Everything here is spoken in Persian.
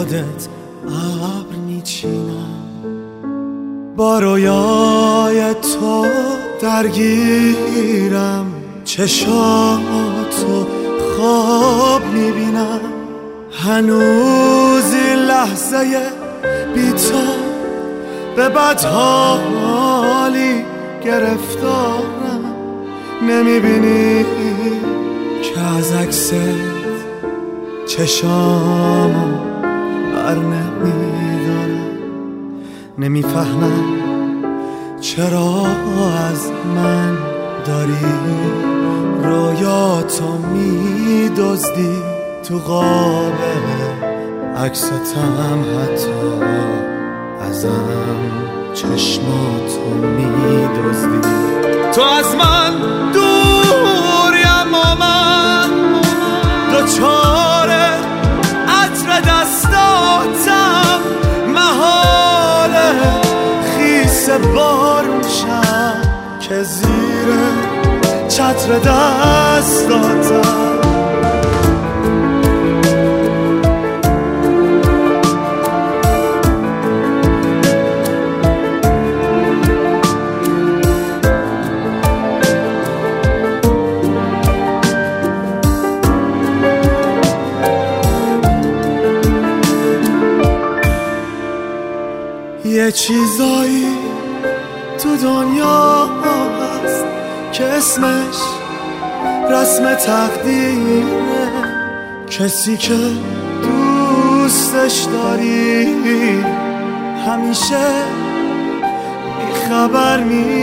یادت ابر میچینم، با رویای تو درگیرم، چشاتو خواب میبینم، هنوز این لحظه بی تو به بدحالی گرفتارم. نمیبینی که از عکست چشامو بر نمیدارم، نمیفهمم چرا از من داری رویاتو میدزدی، تو قاب عکستم حتی ازم چشماتو میدزدی. تو از من دوریم و من دوچار عطر دستاتم، محاله خیس بار میشم که زیر چتر دستاتم. یه چیزایی تو دنیا هست که اسمش رسم تقدیره، کسی که دوستش داری همیشه بیخبر